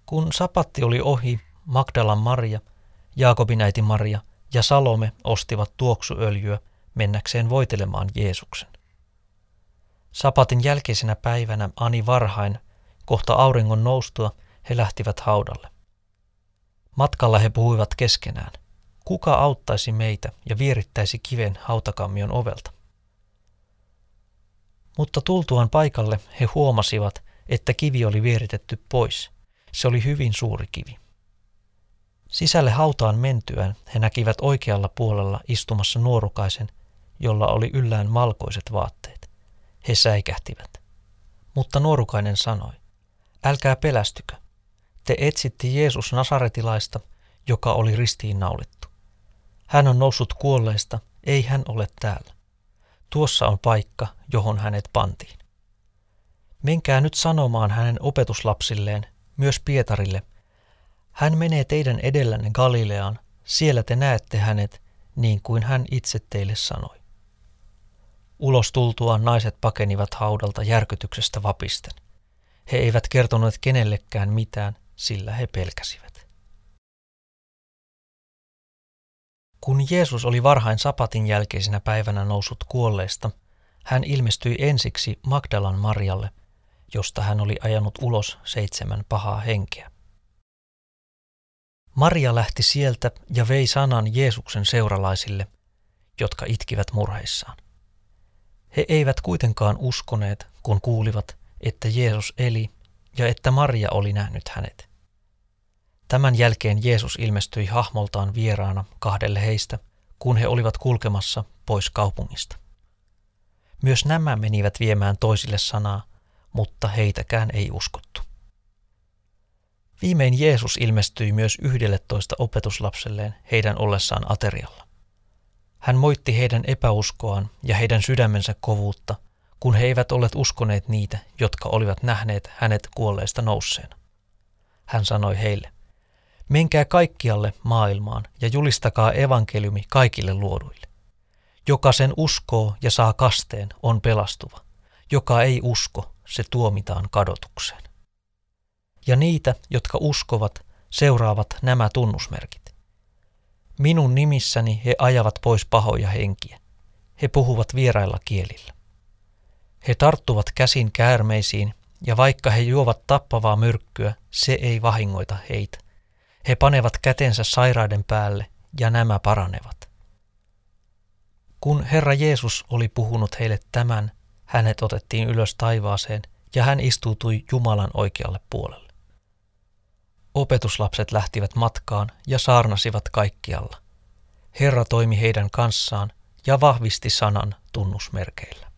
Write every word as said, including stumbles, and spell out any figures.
Kun sapatti oli ohi, Magdalan Maria, Jaakobin äiti Maria ja Salome ostivat tuoksuöljyä mennäkseen voitelemaan Jeesuksen. Sapatin jälkeisenä päivänä ani varhain, kohta auringon noustua, he lähtivät haudalle. Matkalla he puhuivat keskenään. Kuka auttaisi meitä ja vierittäisi kiven hautakammion ovelta? Mutta tultuaan paikalle he huomasivat, että kivi oli vieritetty pois. Se oli hyvin suuri kivi. Sisälle hautaan mentyään he näkivät oikealla puolella istumassa nuorukaisen, jolla oli yllään valkoiset vaatteet. He säikähtivät. Mutta nuorukainen sanoi, älkää pelästykö. Te etsitte Jeesus Nasaretilaista, joka oli ristiin naulittu. Hän on noussut kuolleista, ei hän ole täällä. Tuossa on paikka, johon hänet pantiin. Menkää nyt sanomaan hänen opetuslapsilleen, myös Pietarille. Hän menee teidän edellänne Galileaan, siellä te näette hänet, niin kuin hän itse teille sanoi. Ulos tultuaan naiset pakenivat haudalta järkytyksestä vapisten. He eivät kertoneet kenellekään mitään, sillä he pelkäsivät. Kun Jeesus oli varhain sapatin jälkeisenä päivänä noussut kuolleista, hän ilmestyi ensiksi Magdalan Marialle, josta hän oli ajanut ulos seitsemän pahaa henkeä. Maria lähti sieltä ja vei sanan Jeesuksen seuralaisille, jotka itkivät murheissaan. He eivät kuitenkaan uskoneet, kun kuulivat, että Jeesus eli ja että Maria oli nähnyt hänet. Tämän jälkeen Jeesus ilmestyi hahmoltaan vieraana kahdelle heistä, kun he olivat kulkemassa pois kaupungista. Myös nämä menivät viemään toisille sanaa, mutta heitäkään ei uskottu. Viimein Jeesus ilmestyi myös yhdelletoista opetuslapselleen heidän ollessaan aterialla. Hän moitti heidän epäuskoaan ja heidän sydämensä kovuutta, kun he eivät olleet uskoneet niitä, jotka olivat nähneet hänet kuolleista nousseena. Hän sanoi heille, menkää kaikkialle maailmaan ja julistakaa evankeliumi kaikille luoduille. Joka sen uskoo ja saa kasteen, on pelastuva. Joka ei usko, se tuomitaan kadotukseen. Ja niitä, jotka uskovat, seuraavat nämä tunnusmerkit. Minun nimissäni he ajavat pois pahoja henkiä. He puhuvat vierailla kielillä. He tarttuvat käsin käärmeisiin, ja vaikka he juovat tappavaa myrkkyä, se ei vahingoita heitä. He panevat kätensä sairaiden päälle, ja nämä paranevat. Kun Herra Jeesus oli puhunut heille tämän, hänet otettiin ylös taivaaseen, ja hän istuutui Jumalan oikealle puolelle. Opetuslapset lähtivät matkaan ja saarnasivat kaikkialla. Herra toimi heidän kanssaan ja vahvisti sanan tunnusmerkeillä.